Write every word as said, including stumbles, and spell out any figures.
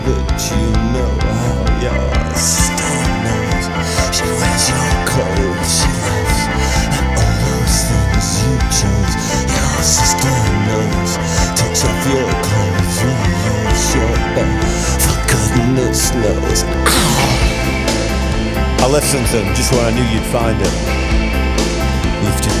But you know how your sister knows. She wears your clothes, she loves, and all those things you chose. Your sister knows, takes off your clothes, reveals your bum. For goodness knows. Ow! I left something just where I knew you'd find it. Lift your